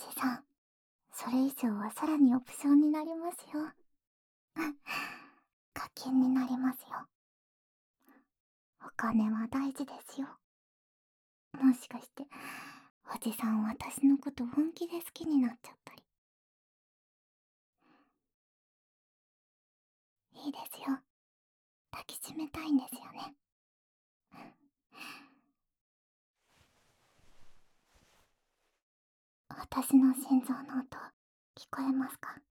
ちさん、それ以上はさらにオプションになりますよ。課金になりますよ。お金は大事ですよ。もしかして、おじさん私のこと本気で好きになっちゃったり。いいですよ。抱きしめたいんですよね。私の心臓の音、聞こえますか？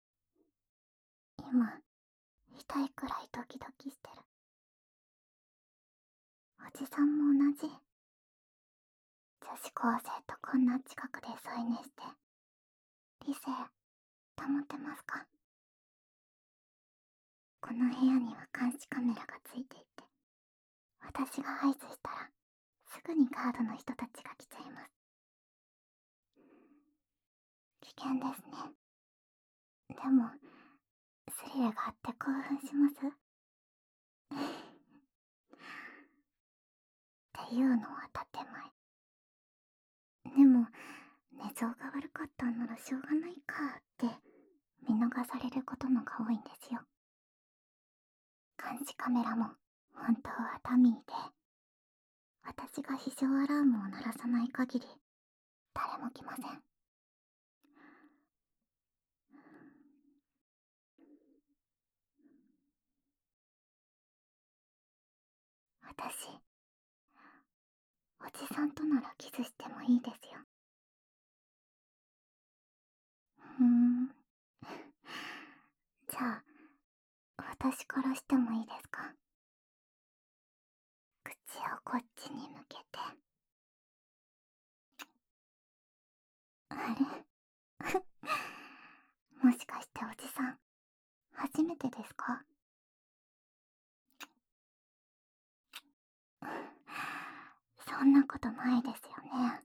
今、痛いくらいドキドキしてる。おじさんも同じ。女子高生とこんな近くで添い寝して、理性、保てますか？この部屋には監視カメラがついていて、私が合図したら、すぐにガードの人たちが来ちゃいます。危険ですね。でも、スリルがあって興奮します。っていうのは建前。でも、寝相が悪かったんならしょうがないかって見逃されることのが多いんですよ。監視カメラも本当はダミーで、私が非常アラームを鳴らさない限り誰も来ません。私、おじさんとならキスしてもいいですよ。じゃあ、私からしてもいいですか？口をこっちに向けて。あれもしかしておじさん、初めてですか？そんなことないですよね。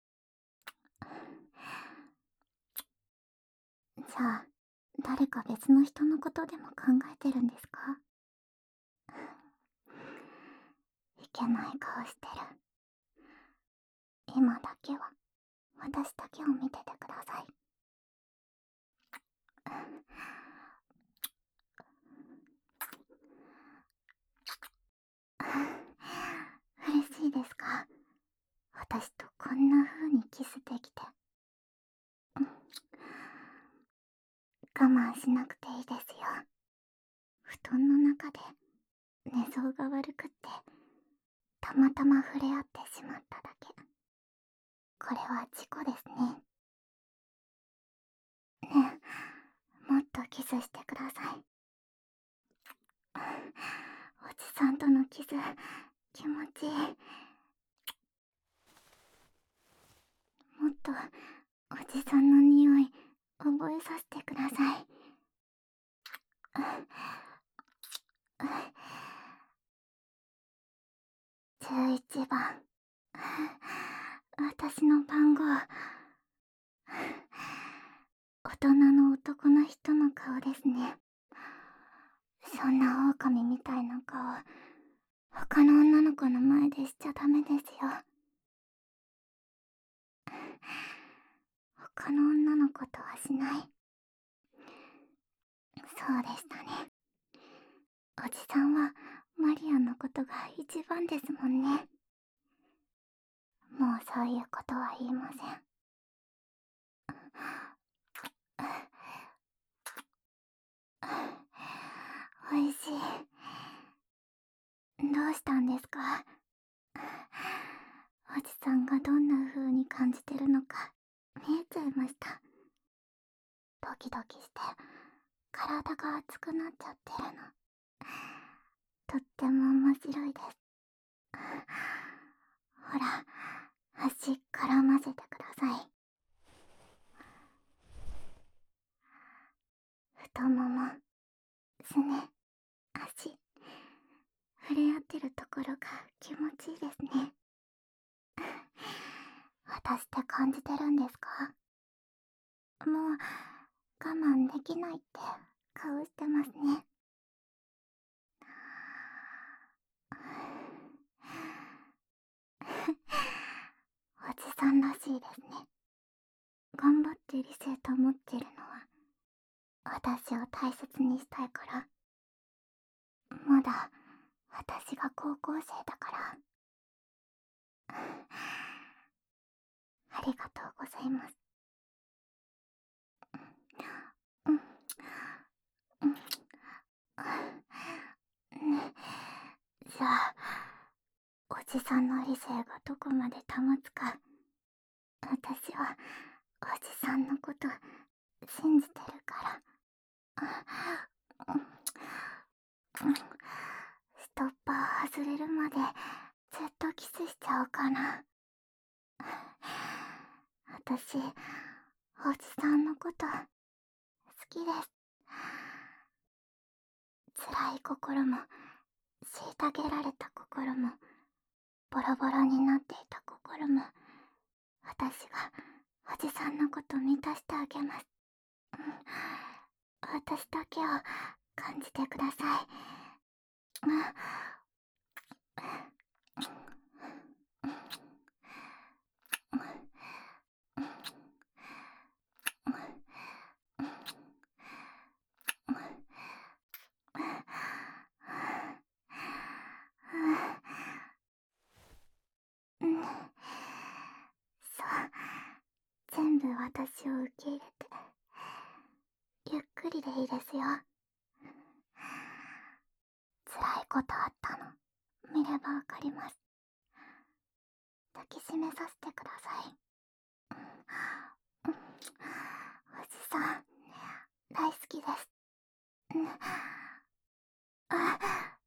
じゃあ、誰か別の人のことでも考えてるんですか？いけない顔してる。今だけは、私だけを見ててください。嬉しいですか？私とこんな風にキスできて。我慢しなくていいですよ。布団の中で寝相が悪くって、たまたま触れ合ってしまっただけ。これは事故ですね。ねえ、もっとキスしてください。おじさんとのキス、気持ちいい。もっと、おじさんの匂い、覚えさせてください。11番。私の番号。大人の男の人の顔ですね。そんな狼みたいな顔、他の女の子の前でしちゃダメですよ。他の女の子とはしない。そうでしたね。おじさんはマリアのことが一番ですもんね。もうそういうことは言いません。おいしい。どうしたんですか？おじさんがどんな風に感じてるのか見えちゃいました。ドキドキして体が熱くなっちゃってるの。とっても面白いです。ほら、足絡ませてください。太もも、すね、足、触れ合ってるところが気持ちいいですね。私って感じてるんですか？もう我慢できないって顔してますね。おじさんらしいですね。 頑張って理性保ってるのは私を大切にしたいから。まだ私が高校生だから。ありがとうございます。うんうん。ね、じゃあおじさんの理性がどこまで保つか、私はおじさんのこと信じてるから。ストッパー外れるまでずっとキスしちゃおうかな。私、おじさんのこと好きです。辛い心も、虐げられた心も、ボロボロになっていた心も、私がおじさんのこと満たしてあげます。私だけを感じてください。そう、全部私を受け入れて、ゆっくりでいいですよ。辛いことあったの見ればわかります。抱きしめさせてください。おじさん大好きです。